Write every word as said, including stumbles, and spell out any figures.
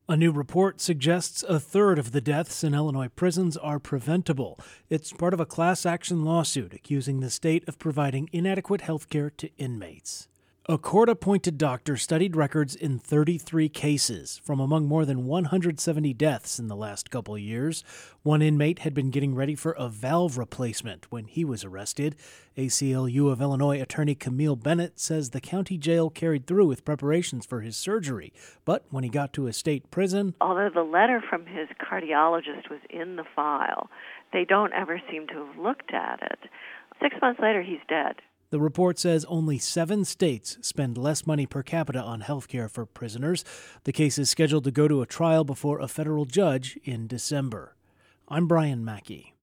A new report suggests a third of the deaths in Illinois prisons are preventable. It's part of a class action lawsuit accusing the state of providing inadequate health care to inmates. A court-appointed doctor studied records in thirty-three cases from among more than one hundred seventy deaths in the last couple years. One inmate had been getting ready for a valve replacement when he was arrested. A C L U of Illinois attorney Camille Bennett says the county jail carried through with preparations for his surgery, but when he got to a state prison, although the letter from his cardiologist was in the file, they don't ever seem to have looked at it. Six months later, he's dead. The report says only seven states spend less money per capita on health care for prisoners. The case is scheduled to go to a trial before a federal judge in December. I'm Brian Mackey.